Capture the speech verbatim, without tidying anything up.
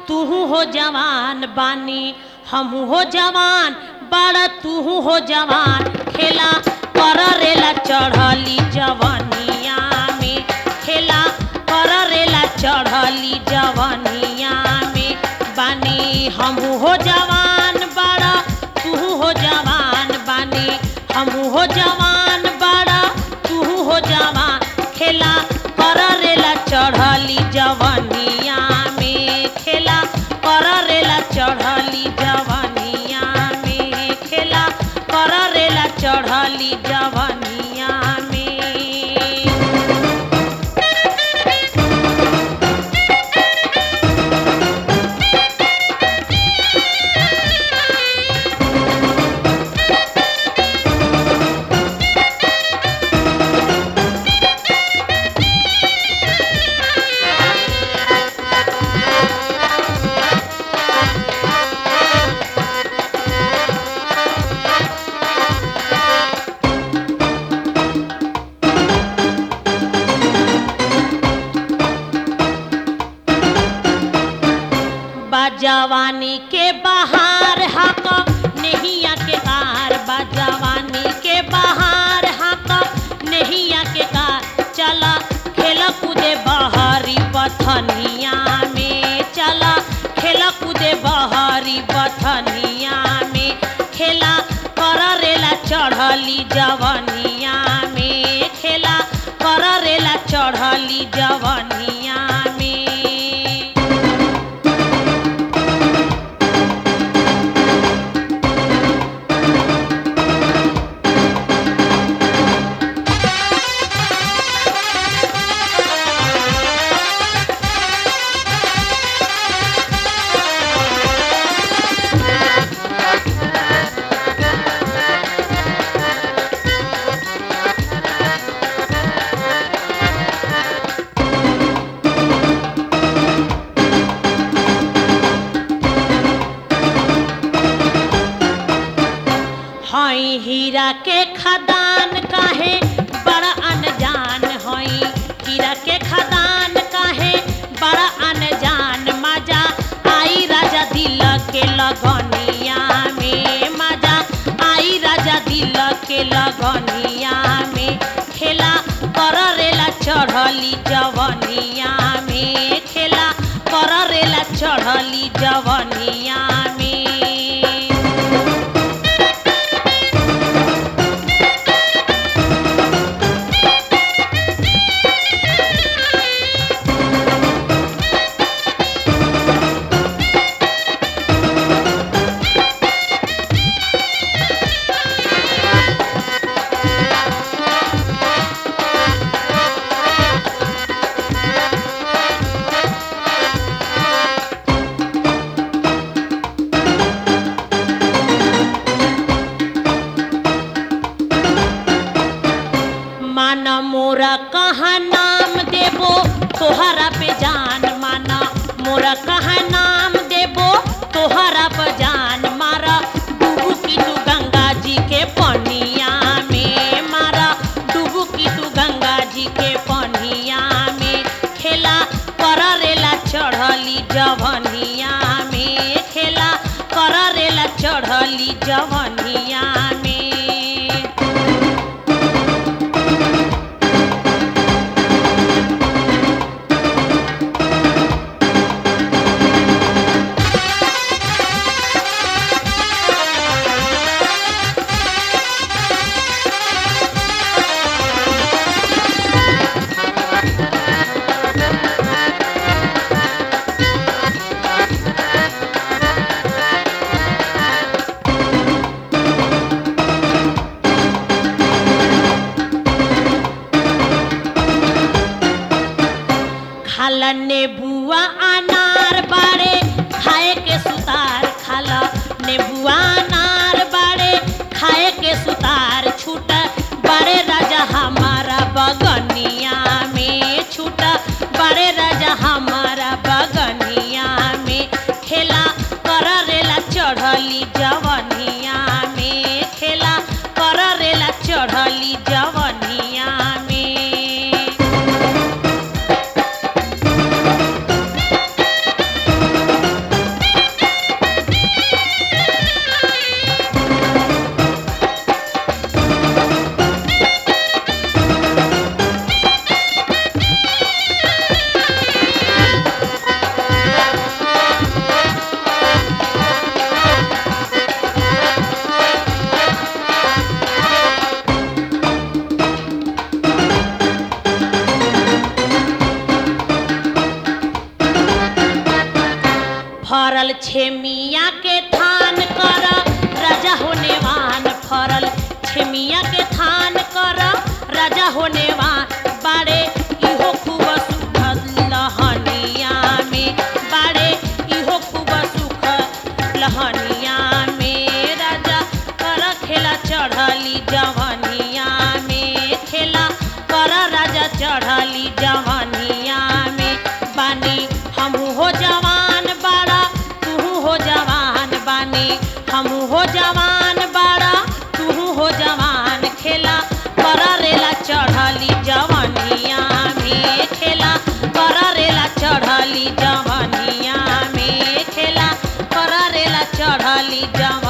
तू हो जवान बानी हम हो जवान बड़ा तू हो जवान खेला करेला चढ़ली जवनिया में खेला करेला चढ़ली जवनिया में बानी हम हो जवान बड़ा तू हो जवान बानी हम हो जवान बड़ा तू हो जवान खेला करेला चढ़ली जवनिया में खेला करेला चढ़ली जवनिया में खेला करेला चढ़ली जवनिया में। जवानी के बाहर हक नहिया के कार बाजवानी के बाहर हक नहिया के कार चला खेल कूदे बहरी बथनिया में चला खेल कूदे बहरी बथनिया में खेला करेला चढ़ली जवनिया में खेला करेला चढ़ली जवनिया में। हई हीरा के खदान काहे बड़ा अनजान हई हीरा के खदान काहे बड़ा अनजान मजा आई राजा दिल के लगनिया में मजा आई राजा दिल के लगनिया में खेला करेला चढ़ली जवनिया में खेला करेला चढ़ली जवनिया में। माना मोरा कहाँ नाम देबो तोहरा पे जान माना मोरा कहाँ नाम देबो तोहरा पे जान मारा डुबकी तू गंगा जी के पनिया में मारा डुबकी तू गंगा जी के पनिया में खेला करेला चढ़ली जवनिया में खेला करेला चढ़ली जवनिया में। फरल छेमिया के थान कर राजा होनेवान फरल छेमिया के थान कर राजा होनेवान बाड़े इहो खूब सुख लहनिया में बाड़े इहो खूब सुख लहनिया में राजा कर खेला चढ़ली जवनिया में खेला कर राजा चढ़ली जवनिया में बानी हमहू हो जवान बाड़ा तू हो जवान बानी हमहू हो जवान बाड़ा तू हो जवान खेला कर रेला चढ़ली जवनिया में खेला कर रेला चढ़ली जवनिया में खेला कर रेला चढ़ली जवनिया